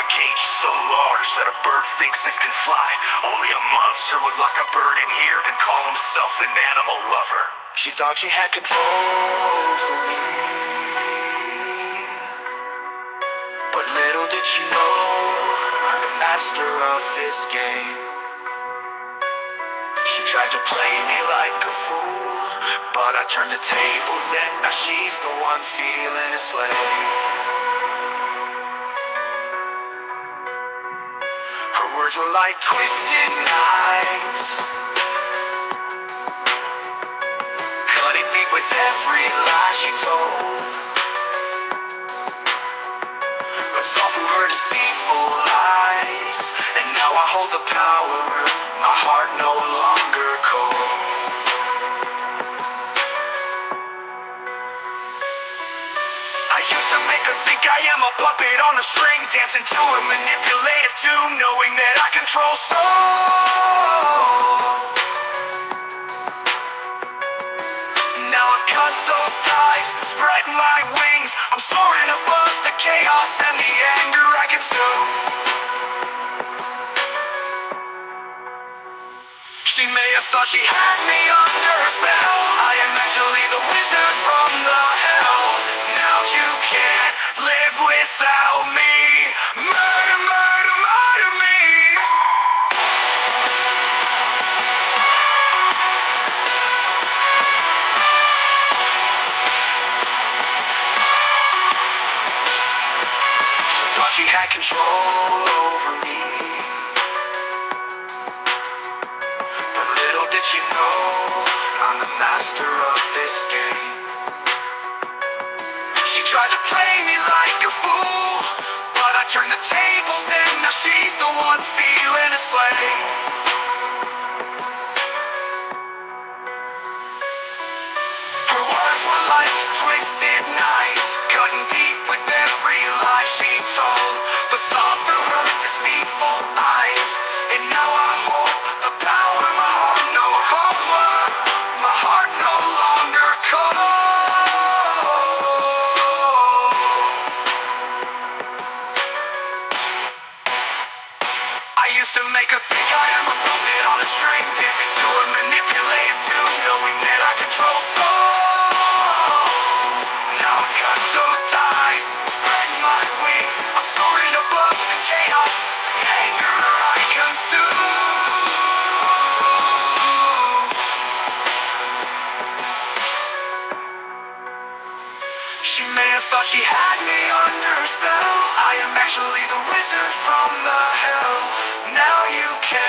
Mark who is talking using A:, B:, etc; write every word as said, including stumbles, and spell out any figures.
A: a cage so large that a bird thinks it can fly. Only a monster would lock a bird in here and call himself an animal lover. She thought she had control over me, but little did she know I'm the master of this game. She tried to play me like a fool, but I turned the tables and now she's the one feeling a slave. Her words were like twisted knives, cutting deep with every lie she told. But saw through her deceitful lies, and now I hold the power, my heart no longer cold. I used to make her think I am a puppet on a string, dancing to a manipulative tune, knowing that I control soul. Now I've cut those ties, spread my wings, I'm soaring above the chaos and the anger I consume. She may have thought she had me under her spell, I am actually the wizard from the hell. Now you can't live without me. Murder, murder, murder me. She thought she had control over me, but little did she know I'm the master of this game. She tried to play me like a fool, but I turned the tables and now she's the one feeling a slave. Her words were like twisted knives, cutting deep with every lie she told, but saw through her deceitful eyes, and now I hold the power, my heart no holder, my heart no longer cold. I used to make her think I am a puppet on a string, dancing to a manipulative tune, knowing that I control soul. Now I cut those ties, spread my wings, I'm soaring above the chaos, the anger I consume. She may have thought she had me under her spell, I am actually the wizard from the hell. Now you can